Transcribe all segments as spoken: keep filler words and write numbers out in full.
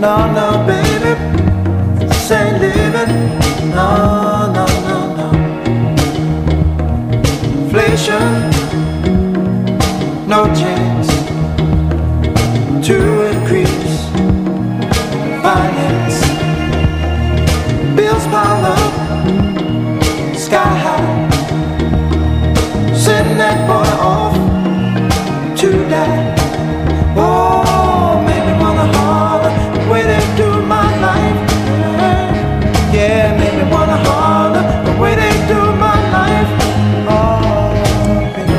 No, no, baby, this ain't living. No, no, no, no. Inflation, no chance to increase finance. Bills pile up, sky high. Send that boy off to die. Oh, make me wanna holler the way they do my life. Yeah, make me wanna holler the way they do my life. Oh, baby.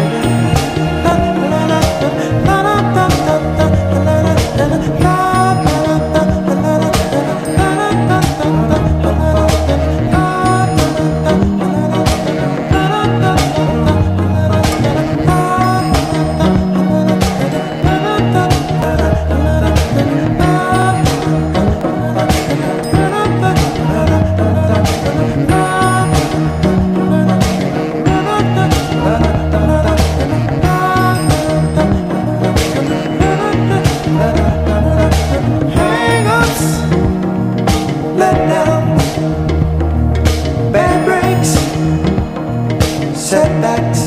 Setbacks,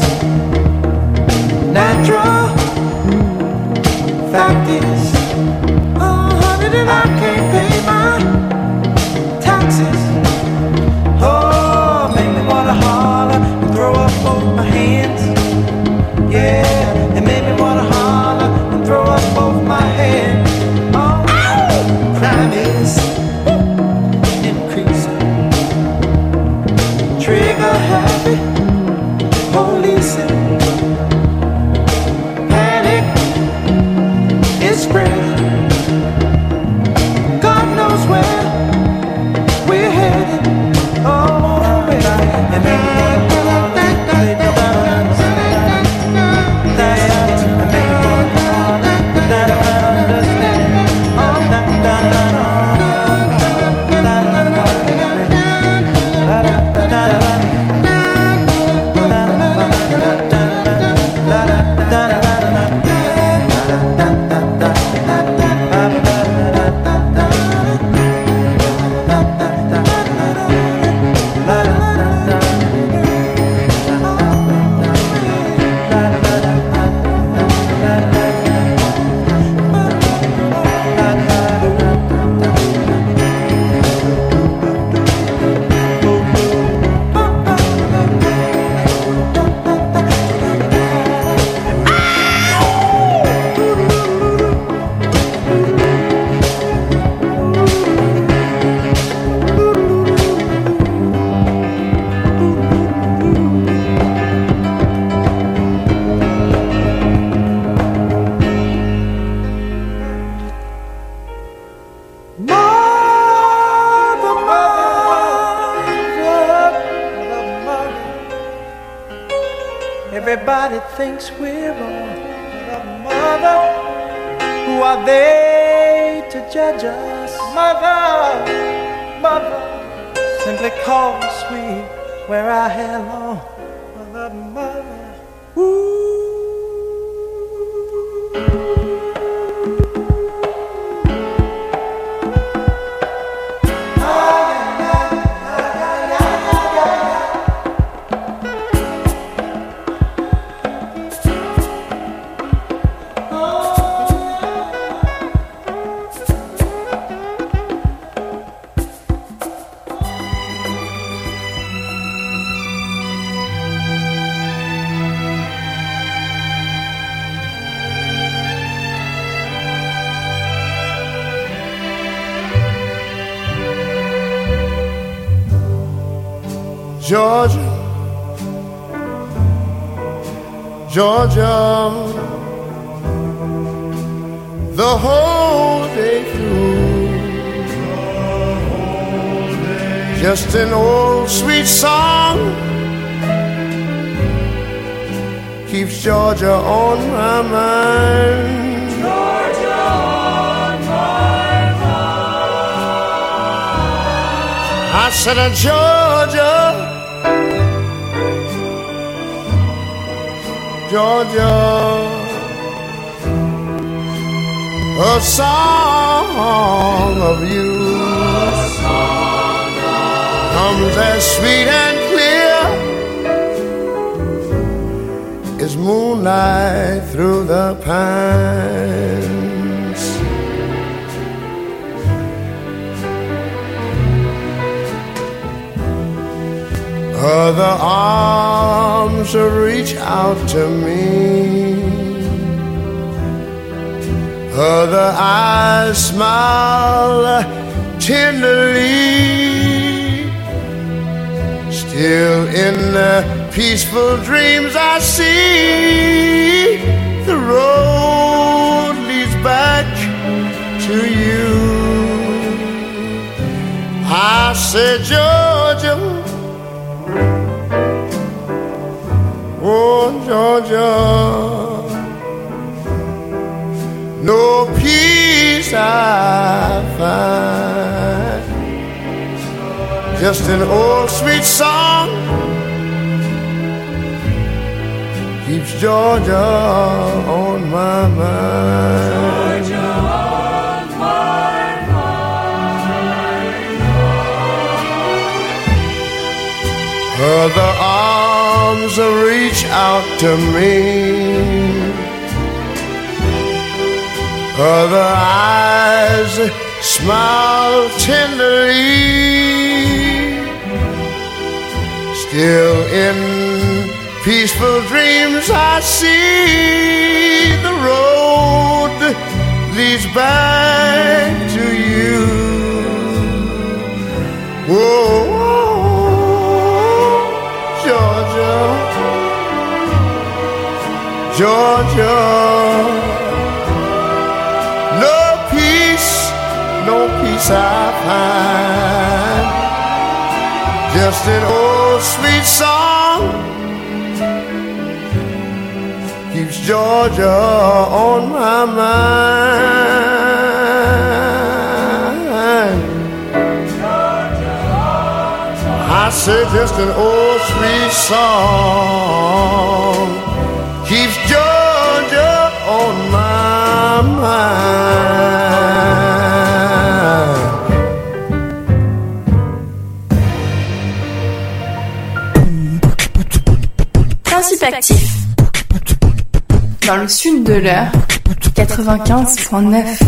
natural. Fact is, oh honey, that I can't pay my taxes. Oh, make me wanna holler and throw up both my hands. Yeah, it made me wanna holler and throw up both my hands. Oh, crime is increasing. Trigger happy. Policing, panic is spreading. God knows where we're headed. Oh, baby, and then everybody thinks we're wrong. But mother, who are they to judge us? Mother, mother, simply cause we wear our hair long. Mother, mother, ooh. Georgia, Georgia, the whole day through, just an old sweet song keeps Georgia on my mind. Georgia on my mind. I said, uh, Georgia, Georgia, a song of you comes as sweet and clear as moonlight through the pines. Other arms reach out to me, other eyes smile tenderly. Still in the peaceful dreams I see the road leads back to you. I said, Georgia, oh Georgia, no peace I find, just an old sweet song keeps Georgia on my mind. Georgia on my mind. Other arms reach out to me, other eyes smile tenderly. Still in peaceful dreams I see the road leads back to you. Whoa, whoa, Georgia, Georgia, no peace, no peace I find, just an old sweet song keeps Georgia on my mind. Georgia on my I say just an old sweet song keeps Georgia on my mind. Principe actif. Dans le sud de l'heure, quatre-vingt-quinze point neuf.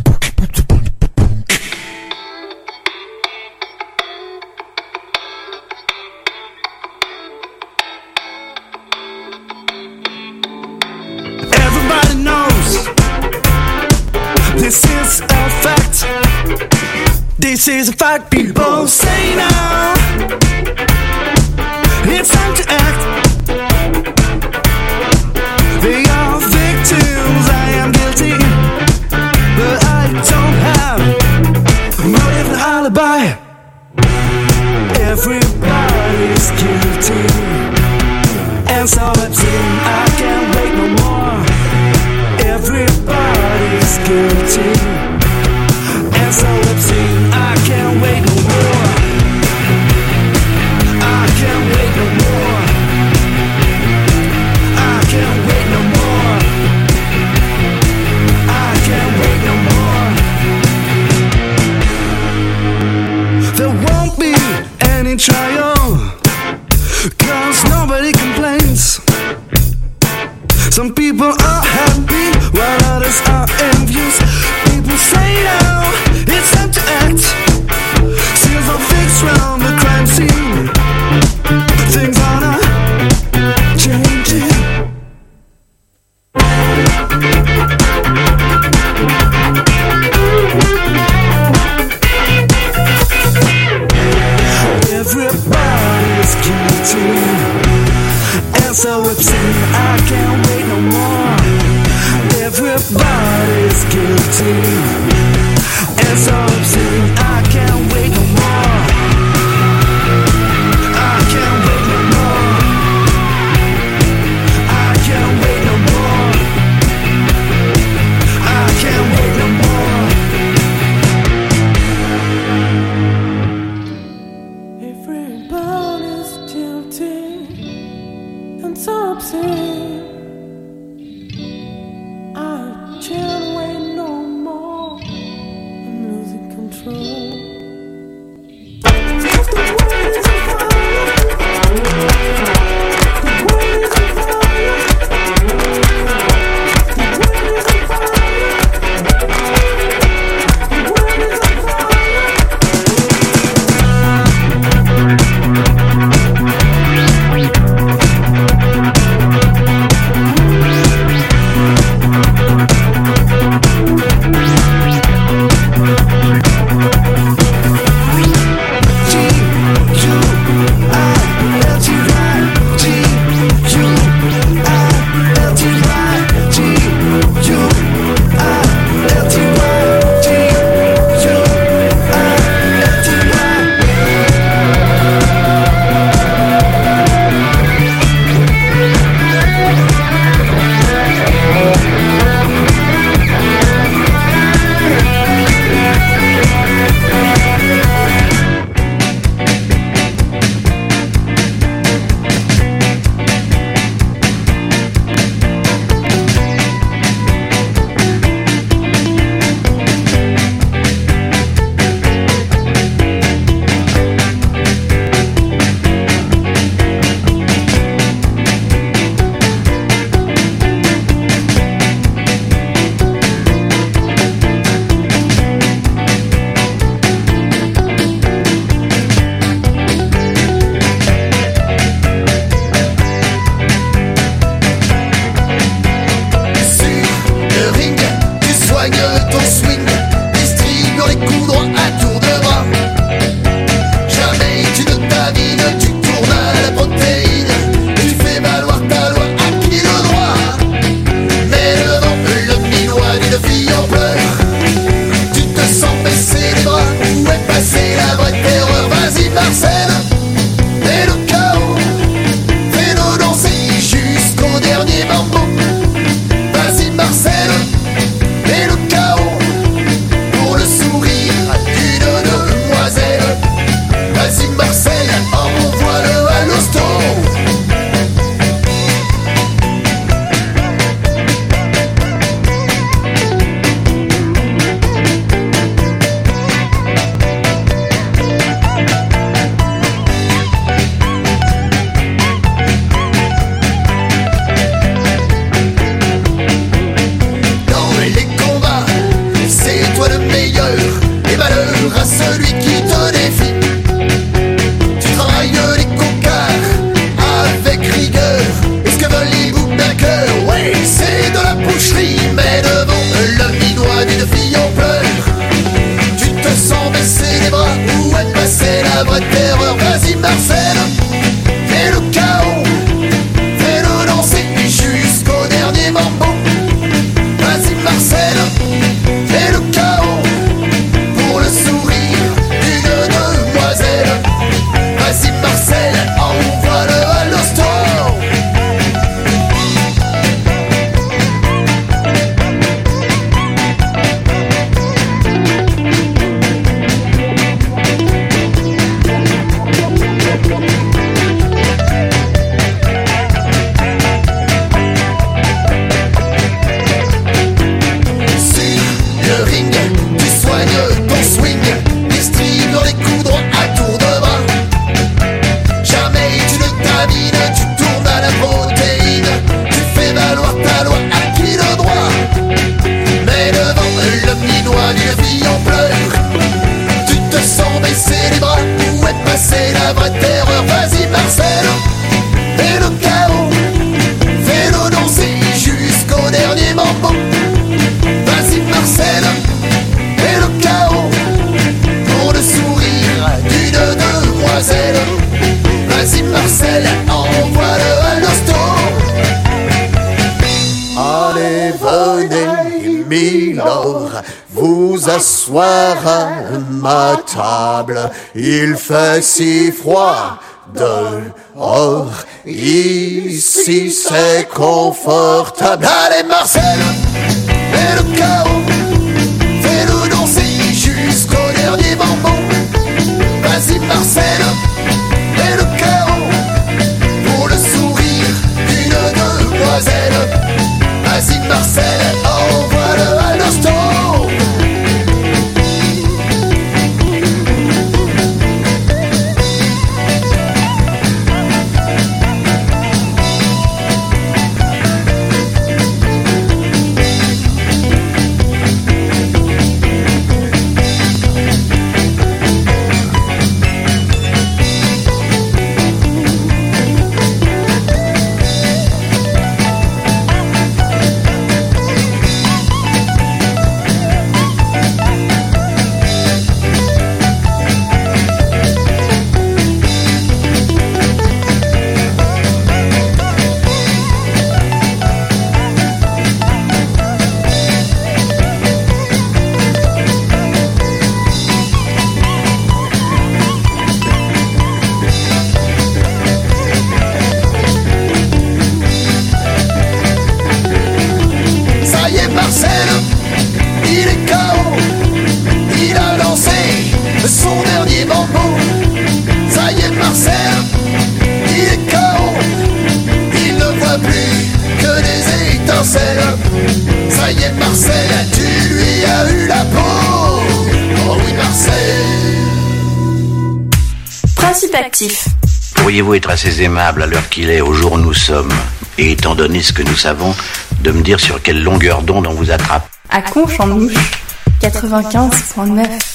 Everybody knows this is a fact. This is a fact. People say now it's time to act. They are victims, I am guilty, but I don't have a motive and alibi. Everybody's guilty, and so it's in, I can't wait no more. Everybody's guilty, and so it's in, I can't wait no more. I can't wait no more. I can't wait no more. I can't wait no more. There won't be any trial, 'cause nobody complains. Some people are happy while others are envious. People say now it's time to act. Seals are fixed round the crime scene. Things are not changing. Everybody's guilty, and so it's in, I can't wait no more. Everybody's guilty, and so it's in, I can't wait no more. I can't wait no more. I can't wait no more. I can't wait no more. Everybody's guilty, and so it's in, I can't wait no more. Milord, vous asseoir à ma table. Il fait si froid dehors, ici c'est confortable. Allez Marcel, fais le chaos, fais-le danser jusqu'au dernier bonbon. Vas-y Marcel, fais le chaos, pour le sourire d'une demoiselle. Vas-y Marcel, envoie-le à l'hosto. Ça y est Marcel, tu lui as eu la peau. Oh oui Marcel. Principe actif. Pourriez-vous être assez aimable à l'heure qu'il est, au jour où nous sommes, et étant donné ce que nous savons, de me dire sur quelle longueur d'onde on vous attrape? À Conche en Ouche, quatre-vingt-quinze virgule neuf.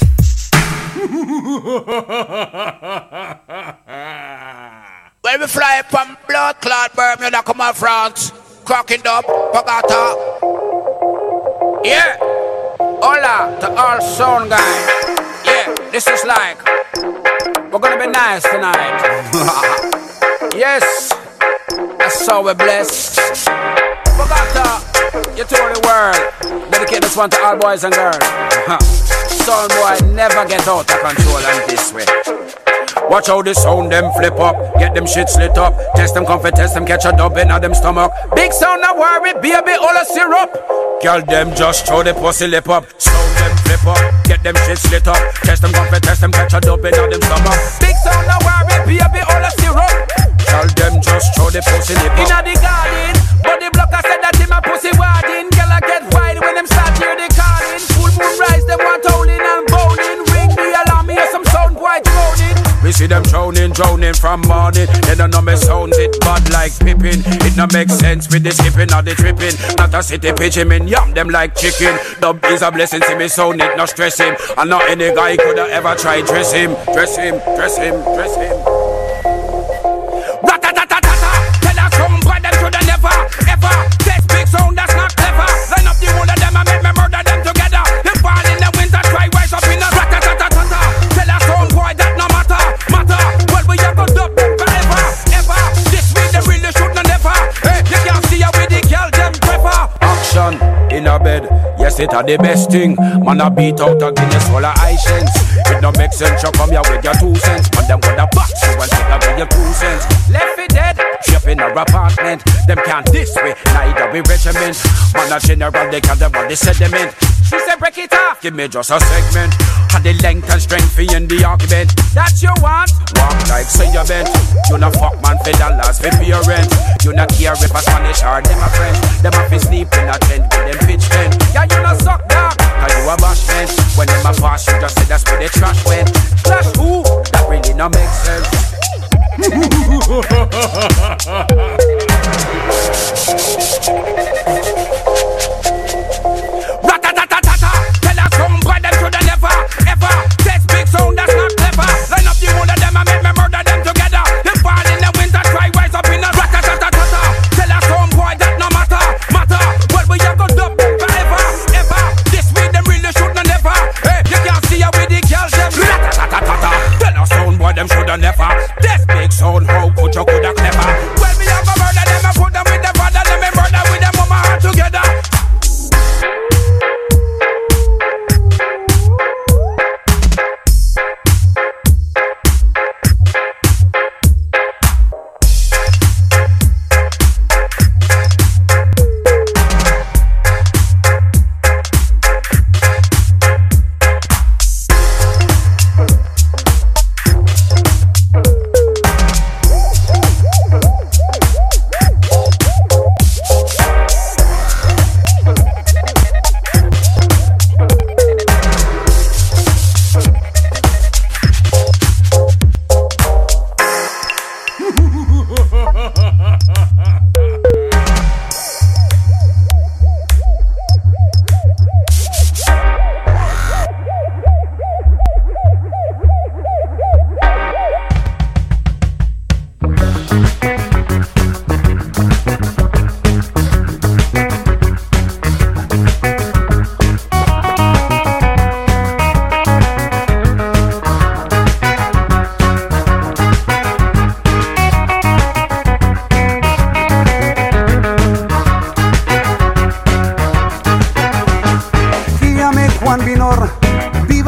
When we fly from blood clot Bermuda, come on France, cracking up, Pagata. Yeah, hola to all sound guys. Yeah, this is like, we're gonna be nice tonight. Yes, that's how we're blessed. Pagata, you told the world, dedicate this one to all boys and girls. Sound boy never get out of control and this way. Watch how the sound them flip up, get them shit slit up, test them comfort, test them catch a dub in them stomach. Big sound no worry, baby, all a syrup. Girl them just throw the pussy lip up, sound them flip up, get them shit slit up, test them comfort, test them catch a dub in them stomach. Big sound no worry, baby, all a syrup. Girl them just throw the pussy lip up. Inna the garden, but the blocker said that him a pussy warding. Girl I get wild when them start hear the calling. Full moon rise, them want howling and bowling. Ring the alarm, hear some sound boy droning. We see them drowning, drowning from morning. They don't know me sounds, it bad like pippin'. It no make sense with the skipping or the tripping. Not a city pigeon, me yam them like chicken. Dub is a blessing, see me sound, it no stress him. And not any guy coulda ever try dress him. Dress him, dress him, dress him. Rat-a-tat-tat-tat-ta. Tell us some boy them coulda never, ever test big sound, that's not clever. Line up the whole of them and make me murder them together. They fall in the winter, try rise up in a rat-a-tat-tat-ta. Tell us some boy that no matter. Matter, well we have to dub them forever, ever. This week they really should not never. Hey, you can't see how we the girl them prefer. Action in a bed, yes it are the best thing. Man a beat out a Guinness full of high cents. It no make sense, you come here with your two cents. Man them gonna box you and take away your two cents. Left it dead, shape in our apartment. Them can't this way, neither we regiment. Man a general, they can't have the sediment. She said break it off, give me just a segment. And the length and strength for in the argument. That you want, walk like say you bent. You not fuck man for dollars for your rent. You not care if a Spanish or them a French. Them a fi sleep in a tent with them pitch tent. Yeah you not suck dog, cause you a bashment. When them a pass you just say that's where the trash went. Trash who? That really not make sense. Rat-a-tat-tat-ta. Tell us some boy them coulda never, ever test big sound, that's not clever. Line up the whole of them and make me murder them together. They fall in the winter, try rise up in a rat-a-tat-tat-ta. Tell us some boy that no matter, matter. Well we have to dub them forever, ever. This week them really should not never. Hey, you can't see how we the girls them rat-a-tat-tat-ta. Tell us some boy them shoulda never test big sound, how could you coulda clever. Well we have to murder them.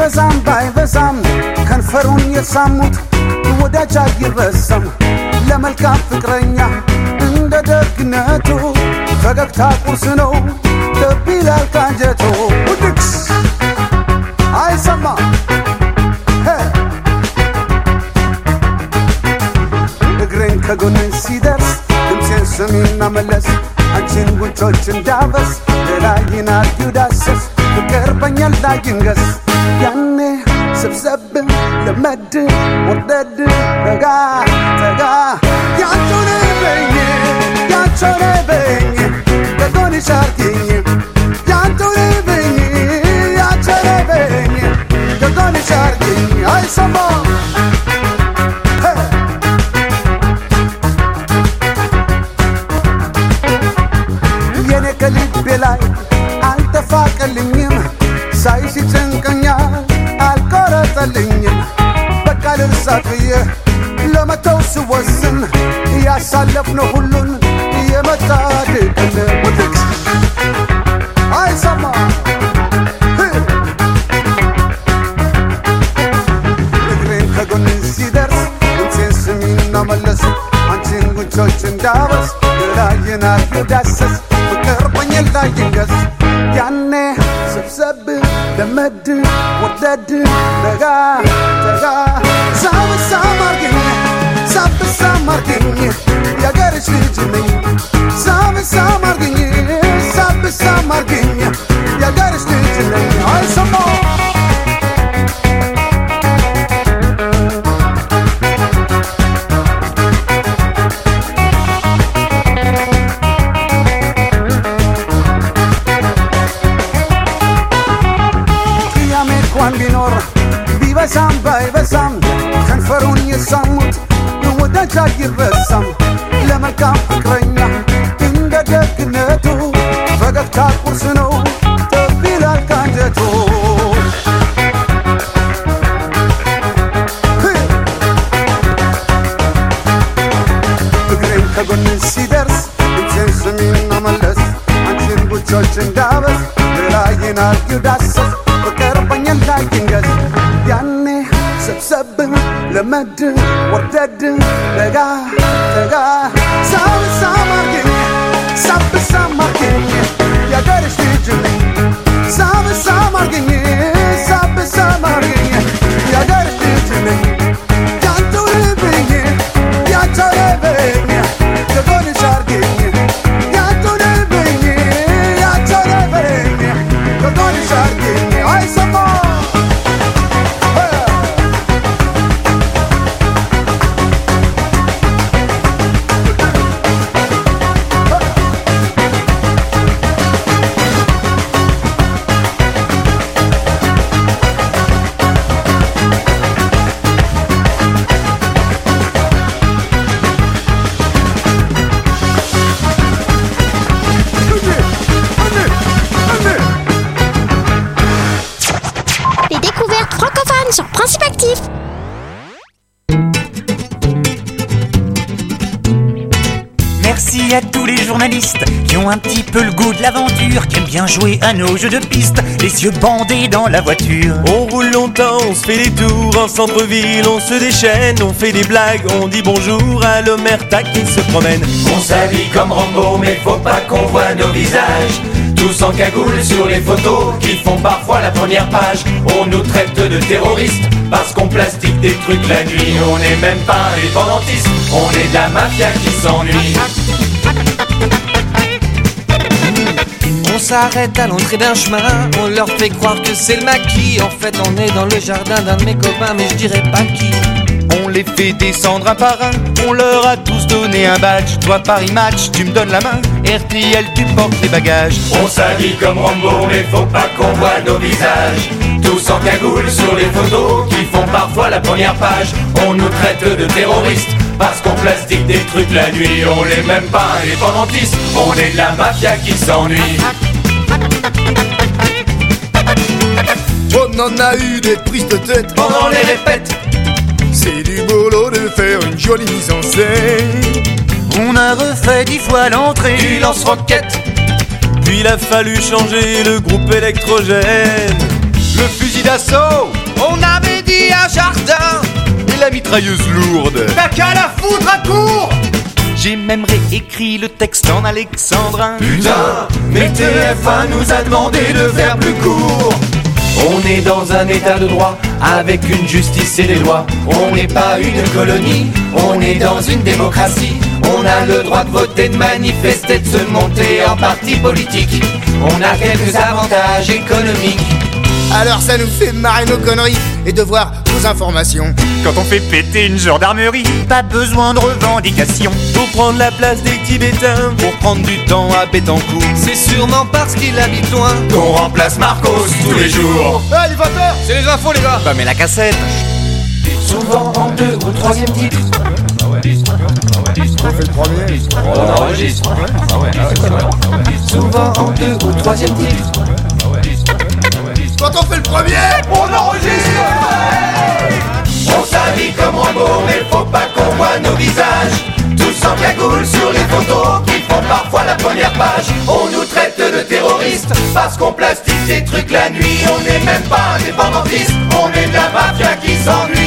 ቢበዛም ባይበዛም ከንፈሩን የሳሙት ወዳጅ አይረሳም ለመልካም ፍቅረኛ እንደ ደግነቱ ፈገግታ ቁርስ ነው ልብ ይላል ካንጀቱ ውድቅስ አይሰማ እግሬን ከጎን ሲደርስ ድምፄን ስሚና መለስ አንቺን ጉንጮች እንዳበስ ሌላይን አርጊው ዳሰስ ፍቅር በኛ ላይ ይንገስ ያኔ ሰብሰብ ለመድ ወርደድ ረጋ ተጋ ያንቺን በኝ ያንቺን በኝ ከጎንሽ አርጊኝ ያንቺን በኝ ያንቺን በኝ ከጎንሽ አርጊኝ አይሰማ የኔ ከልቤ ላይ አልተፋቀልኝም ሳይሽ ጭንቀኛል አልቆረጠልኝም በቃ ልርሳት ብዬ ለመተው ስወስን ያሳለፍነው ሁሉን የመጣ ድቅን ውድቅ አይሰማ እግሬን ከጎን ሲደርስ ድምፄን ስሚና መለስ አንቺን ጉንጮች እንዳበስ ሌላይን አርጊው ዳሰስ ፍቅር በኛ ላይ ይንገስ ያኔ ሰብሰብ ለመድ ወርደድ ረጋ ተጋ ሳብሳም አርጊኝ ሳብሳም አርጊኝ የአገርሽ ልጅ ነኝ ሳብሳም አርጊኝ ሳብሳም አርጊኝ የአገርሽ ልጅ ነኝ አይሰማ ቢኖር ቢበዛም ባይበዛም ከንፈሩን የሳሙት ወዳጅ አይረሳም ለመልካም ፍቅረኛ እንደ ደግነቱ ፈገግታ ቁርስ ነው ልብ ይላል ካንጀቱ እግሬን ከጎን ሲደርስ ድምፄን ስሚና መለስ አንቺን ጉንጮች እንዳበስ ሌላይን አርጊው ዳሰስ ፍቅር በኛ ላይ ይንገስ ያኔ ሰብሰብ ለመድ ወርደድ ረጋ ተጋ ሳብሳም አርጊኝ ሳብሳም አርጊኝ የአገርሽ ልጅ ነኝ ሳብሳም አርጊኝ ሳብሳም አርጊኝ የአገርሽ ልጅ ነኝ ያንቺው ልብኝ ያንቺው ልብኝ ከጎንሽ አርጊኝ ያንቺው ልብኝ ያንቺው ልብኝ ከጎንሽ አርጊኝ አይሰማ Les découvertes francophones sur Principe Actif. Merci à tous les journalistes qui ont un petit peu le goût de l'aventure, qui aiment bien jouer à nos jeux de piste, les yeux bandés dans la voiture. On roule longtemps, on se fait des tours en centre-ville, on se déchaîne, on fait des blagues, on dit bonjour à l'omerta qui se promène. On s'habille comme Rambo, mais faut pas qu'on voit nos visages. Tous en cagoule sur les photos qui font parfois la première page. On nous traite de terroristes parce qu'on plastique des trucs la nuit. On n'est même pas indépendantistes, on est de la mafia qui s'ennuie. On s'arrête à l'entrée d'un chemin, on leur fait croire que c'est le maquis. En fait on est dans le jardin d'un de mes copains, mais je dirais pas qui. On les fait descendre un par un, on leur a tous donné un badge. Toi Paris Match, tu me donnes la main, R T L tu portes les bagages. On s'habille comme Rambo, mais faut pas qu'on voit nos visages. Tous en cagoule sur les photos qui font parfois la première page. On nous traite de terroristes parce qu'on plastique des trucs la nuit. On n'est même pas indépendantistes, on est de la mafia qui s'ennuie. On en a eu des prises de tête pendant les répètes. C'est du boulot de faire une jolie mise en scène. On a refait dix fois l'entrée du lance-roquette. Puis il a fallu changer le groupe électrogène. Le fusil d'assaut On avait dit un jardin. Et la mitrailleuse lourde. T'as qu'à la foutre à court. J'ai même réécrit le texte en alexandrin. Putain, mais T F un nous a demandé de faire plus court. On est dans un état de droit, avec une justice et des lois. On n'est pas une colonie, on est dans une démocratie. On a le droit de voter, de manifester, de se monter en parti politique. On a quelques avantages économiques. Alors ça nous fait marrer nos conneries et de voir vos informations. Quand on fait péter une gendarmerie, pas besoin de revendications. Pour prendre la place des Tibétains, Pour prendre du temps à Bétancourt. C'est sûrement parce qu'il habite loin qu'on remplace Marcos tous les jours. Ah, les vapeurs, c'est les infos les gars. Bah mais la cassette. Souvent en deux ou troisième titre. on fait le premier. On enregistre. Souvent en deux ou troisième titre. Quand on fait le premier, On enregistre. On s'habille comme Rambo, mais faut pas qu'on voit nos visages. Tous en cagoule sur les photos qui font parfois la première page. On nous traite de terroristes parce qu'on plastique des trucs la nuit. On n'est même pas indépendantistes, on est de la mafia qui s'ennuie.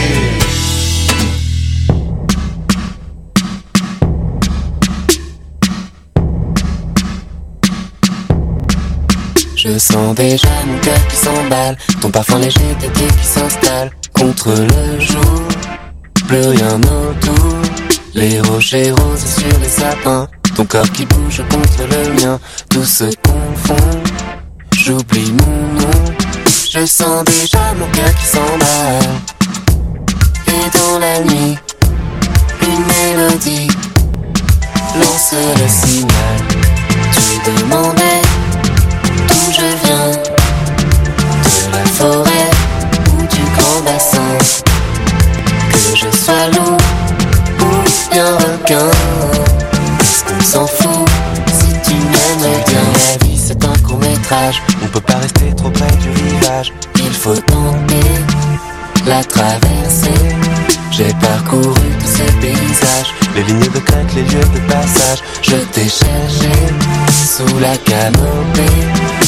Je sens déjà mon cœur qui s'emballe, ton parfum léger d'été qui s'installe contre le jour. Plus rien autour, les rochers roses sur les sapins, ton corps qui bouge contre le mien, tout se confond. J'oublie mon nom, je sens déjà mon cœur qui s'emballe. Et dans la nuit, une mélodie lance le signal. Tu demandais d'où je viens, de la forêt ou du grand bassin, que je sois loup ou bien requin, est-ce qu'on s'en fout si tu m'aimes bien? La vie c'est un court métrage, on peut pas rester trop près du rivage, il faut tenter la traversée. J'ai parcouru tous ces paysages, les lignes de crête, les lieux de passage. Je t'ai cherché sous la canopée.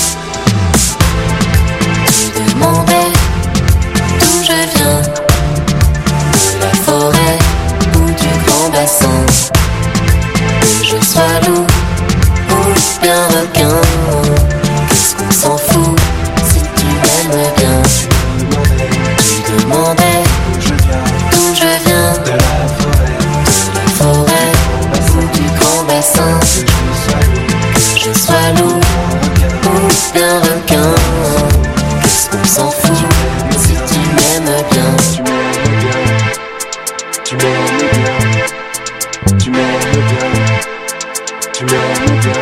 Tu demandais d'où je viens, de la forêt ou du grand bassin, que je sois loup ou bien requin, qu'est-ce qu'on s'en fout si tu m'aimes bien? Tu demandais d'où je viens, de la forêt, de la forêt ou du grand bassin, que je sois loup ou bien requin, qu'est-ce qu'on s'en fout si tu m'aimes bien? Tu m'aimes bien, tu m'aimes bien, tu m'aimes bien.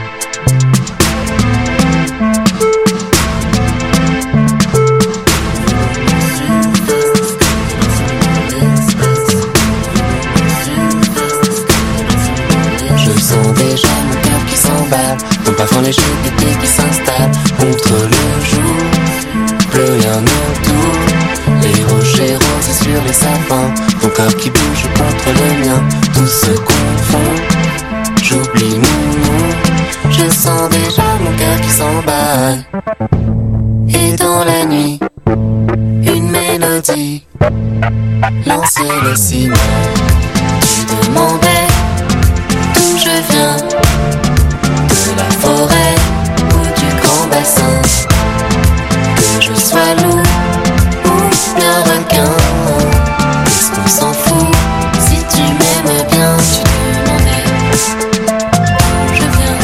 Ton parfum léger d'été qui s'installe contre le jour. Plus rien autour, les rochers roses sur les sapins, ton corps qui bouge contre le mien, tout se confond. J'oublie mon nom, je sens déjà mon cœur qui s'emballe. Et dans la nuit, une mélodie lance le signal.